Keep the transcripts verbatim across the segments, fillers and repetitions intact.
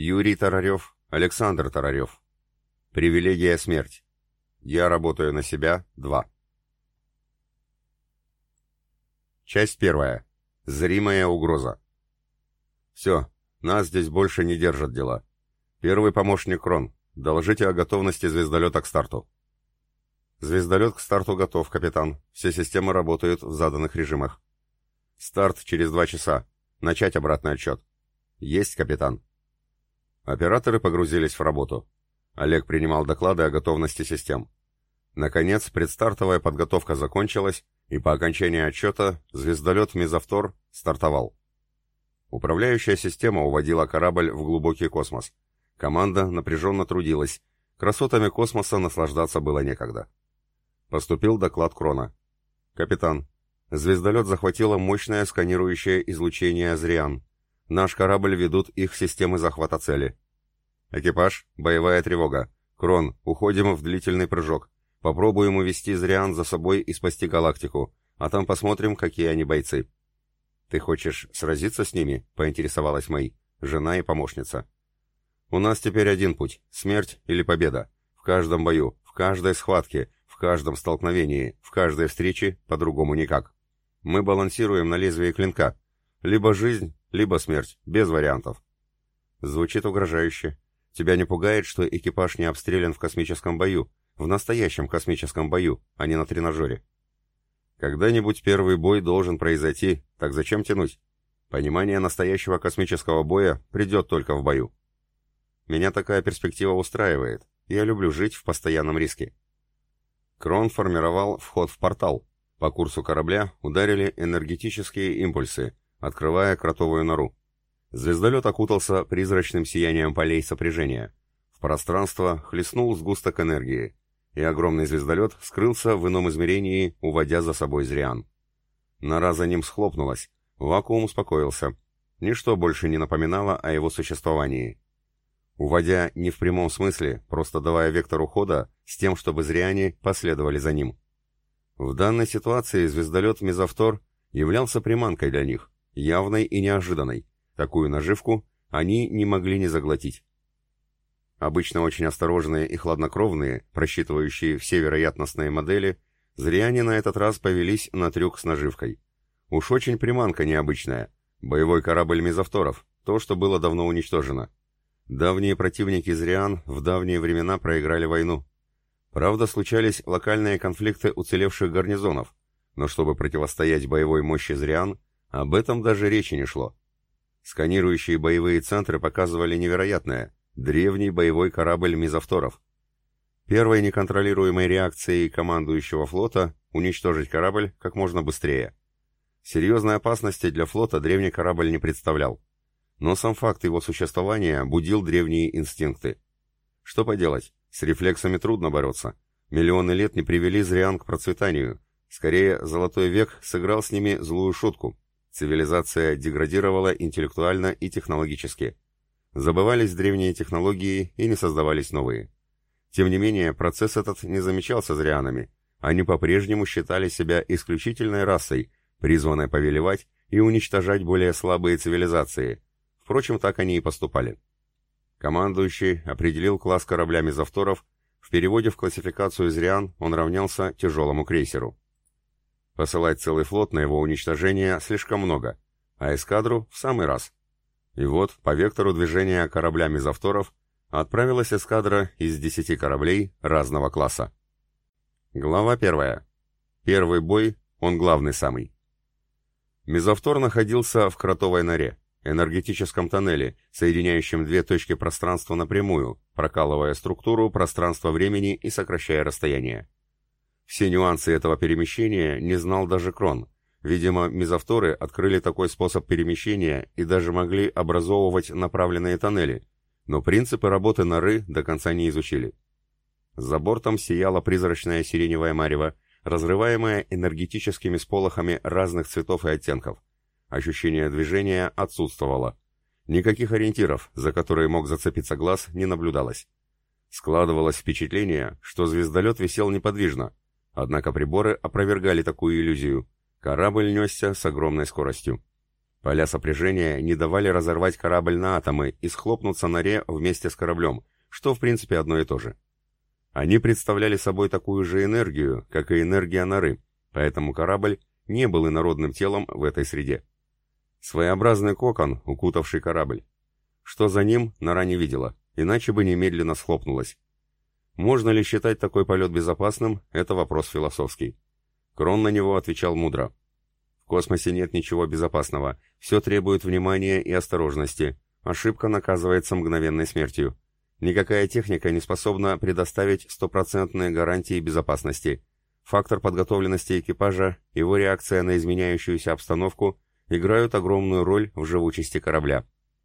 Юрий Тарарев, Александр Тарарев. Привилегия смерть. Я работаю на себя. два. Часть первая. Зримая угроза. Все, нас здесь больше не держат дела. Первый помощник Крон. Доложите о готовности звездолета к старту. Звездолет к старту готов, капитан. Все системы работают в заданных режимах. Старт через два часа. Начать обратный отсчет. Есть, капитан. Операторы погрузились в работу. Олег принимал доклады о готовности систем. Наконец, предстартовая подготовка закончилась, и по окончании отчета звездолет «Мезовтор» стартовал. Управляющая система уводила корабль в глубокий космос. Команда напряженно трудилась. Красотами космоса наслаждаться было некогда. Поступил доклад Крона. «Капитан, звездолет захватило мощное сканирующее излучение «Азриан». Наш корабль ведут их системы захвата цели. Экипаж, боевая тревога. Крон, уходим в длительный прыжок. Попробуем увести Зриан за собой и спасти галактику, а там посмотрим, какие они бойцы». «Ты хочешь сразиться с ними?» — поинтересовалась Мэй, жена и помощница. «У нас теперь один путь — смерть или победа. В каждом бою, в каждой схватке, в каждом столкновении, в каждой встрече, по-другому никак. Мы балансируем на лезвии клинка. Либо жизнь, либо смерть, без вариантов». Звучит угрожающе. Тебя не пугает, что экипаж не обстрелян в космическом бою, в настоящем космическом бою, а не на тренажере? Когда-нибудь первый бой должен произойти, так зачем тянуть? Понимание настоящего космического боя придет только в бою. Меня такая перспектива устраивает. Я люблю жить в постоянном риске. Крон формировал вход в портал. По курсу корабля ударили энергетические импульсы, открывая кротовую нору. Звездолет окутался призрачным сиянием полей сопряжения. В пространство хлестнул сгусток энергии, и огромный звездолет скрылся в ином измерении, уводя за собой Зриан. Нора за ним схлопнулась, вакуум успокоился. Ничто больше не напоминало о его существовании. Уводя не в прямом смысле, просто давая вектор ухода с тем, чтобы Зриане последовали за ним. В данной ситуации звездолет «Мезовтор» являлся приманкой для них, явной и неожиданной. Такую наживку они не могли не заглотить. Обычно очень осторожные и хладнокровные, просчитывающие все вероятностные модели, Зриане на этот раз повелись на трюк с наживкой. Уж очень приманка необычная. Боевой корабль Мезовторов, то, что было давно уничтожено. Давние противники Зриан в давние времена проиграли войну. Правда, случались локальные конфликты уцелевших гарнизонов, но чтобы противостоять боевой мощи Зриан, об этом даже речи не шло. Сканирующие боевые центры показывали невероятное – древний боевой корабль Мезовторов. Первой неконтролируемой реакцией командующего флота – уничтожить корабль как можно быстрее. Серьезной опасности для флота древний корабль не представлял. Но сам факт его существования будил древние инстинкты. Что поделать, с рефлексами трудно бороться. Миллионы лет не привели Зриан к процветанию. Скорее, Золотой век сыграл с ними злую шутку. Цивилизация деградировала интеллектуально и технологически. Забывались древние технологии и не создавались новые. Тем не менее, процесс этот не замечался Зрианами. Они по-прежнему считали себя исключительной расой, призванной повелевать и уничтожать более слабые цивилизации. Впрочем, так они и поступали. Командующий определил класс корабля Мезовторов. В переводе в классификацию Зриан он равнялся тяжелому крейсеру. Посылать целый флот на его уничтожение слишком много, а эскадру в самый раз. И вот, по вектору движения корабля Мезовторов отправилась эскадра из десяти кораблей разного класса. Глава первая. Первый бой, он главный самый. Мезовтор находился в кротовой норе, энергетическом тоннеле, соединяющем две точки пространства напрямую, прокалывая структуру пространства-времени и сокращая расстояние. Все нюансы этого перемещения не знал даже Крон. Видимо, мезовторы открыли такой способ перемещения и даже могли образовывать направленные тоннели, но принципы работы норы до конца не изучили. За бортом сияла призрачная сиреневая марево, разрываемая энергетическими сполохами разных цветов и оттенков. Ощущение движения отсутствовало. Никаких ориентиров, за которые мог зацепиться глаз, не наблюдалось. Складывалось впечатление, что звездолет висел неподвижно, однако приборы опровергали такую иллюзию. Корабль несся с огромной скоростью. Поля сопряжения не давали разорвать корабль на атомы и схлопнуться на ре вместе с кораблем, что в принципе одно и то же. Они представляли собой такую же энергию, как и энергия норы, поэтому корабль не был инородным телом в этой среде. Своеобразный кокон, укутавший корабль. Что за ним, нора не видела, иначе бы немедленно схлопнулась. Можно ли считать такой полет безопасным, это вопрос философский. Крон на него отвечал мудро. В космосе нет ничего безопасного, все требует внимания и осторожности, ошибка наказывается мгновенной смертью. Никакая техника не способна предоставить стопроцентные гарантии безопасности. Фактор подготовленности экипажа, его реакция на изменяющуюся обстановку играют огромную роль в живучести корабля.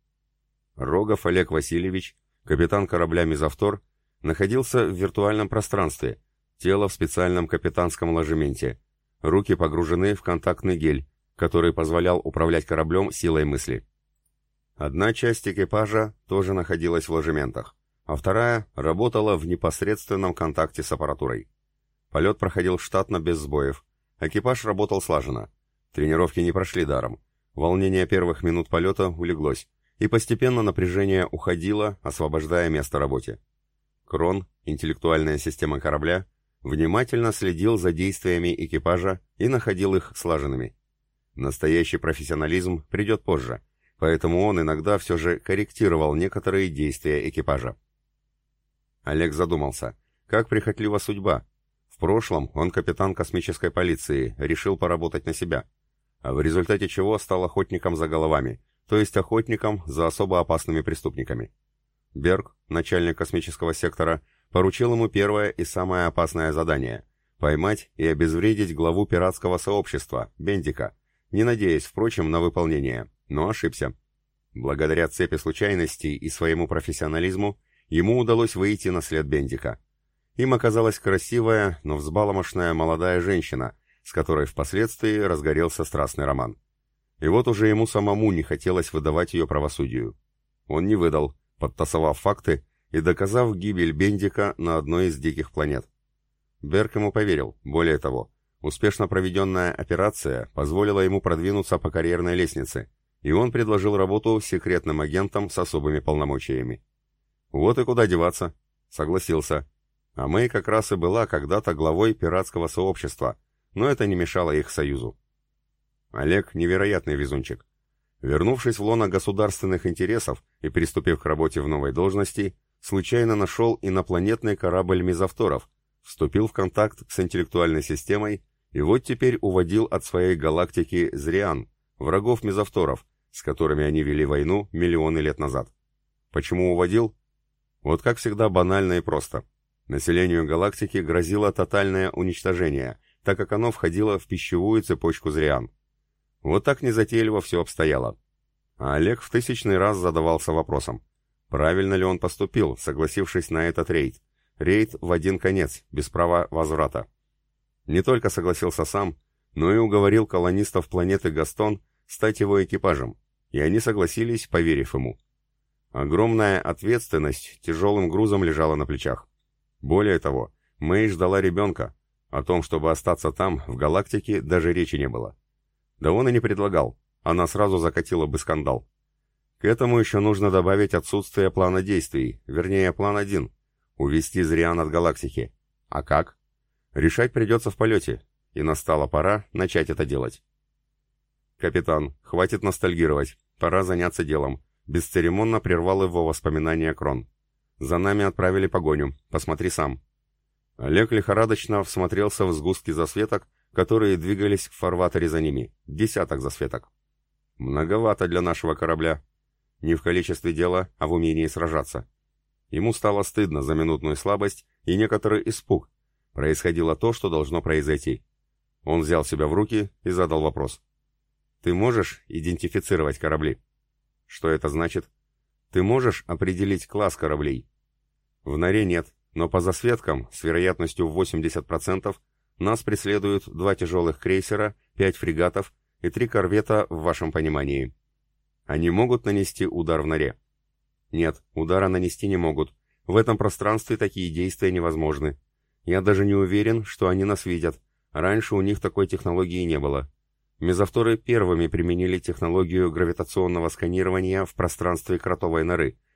Рогов Олег Васильевич, капитан корабля «Мезовтор», находился в виртуальном пространстве, тело в специальном капитанском ложементе, руки погружены в контактный гель, который позволял управлять кораблем силой мысли. Одна часть экипажа тоже находилась в ложементах, а вторая работала в непосредственном контакте с аппаратурой. Полет проходил штатно без сбоев, экипаж работал слаженно. Тренировки не прошли даром. Волнение первых минут полета улеглось, и постепенно напряжение уходило, освобождая место работе. Крон, интеллектуальная система корабля, внимательно следил за действиями экипажа и находил их слаженными. Настоящий профессионализм придет позже, поэтому он иногда все же корректировал некоторые действия экипажа. Олег задумался, как прихотлива судьба. В прошлом он капитан космической полиции, решил поработать на себя, а в результате чего стал охотником за головами, то есть охотником за особо опасными преступниками. Берг, начальник космического сектора, поручил ему первое и самое опасное задание – поймать и обезвредить главу пиратского сообщества, Бендика, не надеясь, впрочем, на выполнение, но ошибся. Благодаря цепи случайностей и своему профессионализму ему удалось выйти на след Бендика. Им оказалась красивая, но взбаломошная молодая женщина, с которой впоследствии разгорелся страстный роман. И вот уже ему самому не хотелось выдавать ее правосудию. Он не выдал, подтасовав факты и доказав гибель Бендика на одной из диких планет. Берг ему поверил, более того, успешно проведенная операция позволила ему продвинуться по карьерной лестнице, и он предложил работу секретным агентом с особыми полномочиями. Вот и куда деваться. Согласился. А Мэй как раз и была когда-то главой пиратского сообщества, но это не мешало их союзу. Олег — невероятный везунчик. Вернувшись в лоно государственных интересов и приступив к работе в новой должности, случайно нашел инопланетный корабль мезовторов, вступил в контакт с интеллектуальной системой и вот теперь уводил от своей галактики Зриан, врагов мезовторов, с которыми они вели войну миллионы лет назад. Почему уводил? Вот как всегда банально и просто. Населению галактики грозило тотальное уничтожение, так как оно входило в пищевую цепочку Зриан. Вот так незатейливо все обстояло. А Олег в тысячный раз задавался вопросом, правильно ли он поступил, согласившись на этот рейд. Рейд в один конец, без права возврата. Не только согласился сам, но и уговорил колонистов планеты Гастон стать его экипажем, и они согласились, поверив ему. Огромная ответственность тяжелым грузом лежала на плечах. Более того, Мэй ждала ребенка. О том, чтобы остаться там, в галактике, даже речи не было. Да он и не предлагал, она сразу закатила бы скандал. К этому еще нужно добавить отсутствие плана действий, вернее, план один — увести Зриан от галактики. А как? Решать придется в полете, и настала пора начать это делать. «Капитан, хватит ностальгировать, пора заняться делом», — бесцеремонно прервал его воспоминания Крон. «За нами отправили погоню, посмотри сам». Олег лихорадочно всмотрелся в сгустки засветок, которые двигались в фарватере за ними, десяток засветок. Многовато для нашего корабля. Не в количестве дела, а в умении сражаться. Ему стало стыдно за минутную слабость и некоторый испуг. Происходило то, что должно произойти. Он взял себя в руки и задал вопрос. «Ты можешь идентифицировать корабли?» «Что это значит?» «Ты можешь определить класс кораблей?» «В норе нет, но по засветкам, с вероятностью в восемьдесят процентов, нас преследуют два тяжелых крейсера, пять фрегатов и три корвета в вашем понимании. Они могут нанести удар в норе?» «Нет, удара нанести не могут. В этом пространстве такие действия невозможны. Я даже не уверен, что они нас видят. Раньше у них такой технологии не было. Мезовторы первыми применили технологию гравитационного сканирования в пространстве кротовой норы,